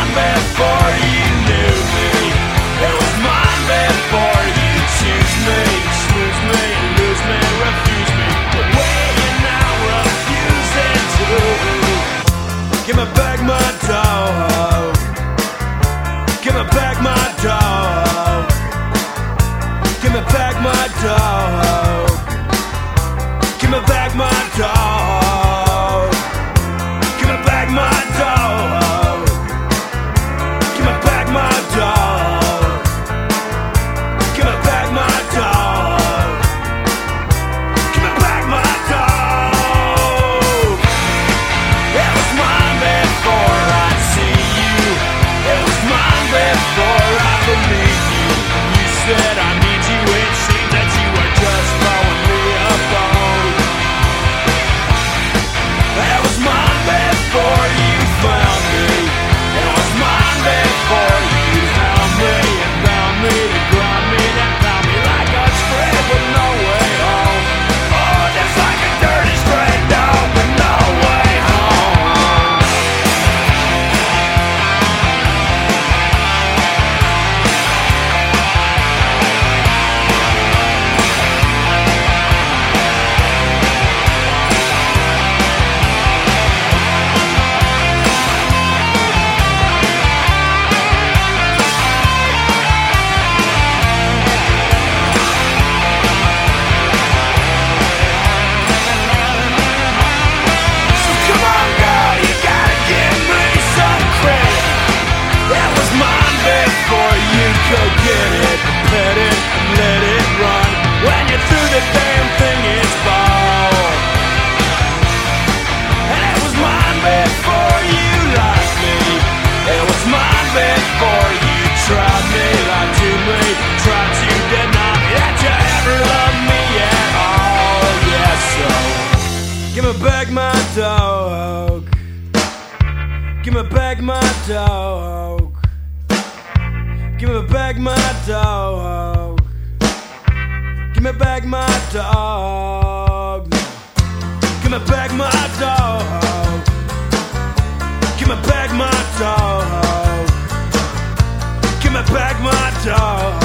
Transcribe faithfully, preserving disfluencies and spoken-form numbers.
mine before you knew me. It was mine before you choose me, snooze me, lose me, refuse me. But where you now refusing to give me back my dog. Give me back my dog. Give me back my dog. Give me back my dog. Give me back my dog. Give me back my dog. Give me back my dog. Give me back my dog. It was mine before I'd see you. It was mine before I believed you. You said I need you, it seemed that you were just throwing me a bone. It was mine before you found me. It was mine before you found me and bound me and ground me and found me like a spread with no way home. Oh, just like a dirty stray dog with no way home. So come on, girl, you gotta give me some credit. It was mine before you could get it, pet it, and let it run. When you threw the damn thing, it's ball. And it was mine before you liked me. It was mine before you tried me, lied to me, tried to deny me that you ever loved me at all. Yeah, so give me back my dog. Give me back my dog. Give me back my dog. Give me back my dog. Give me back my dog. Give me back my dog. Give me back my dog.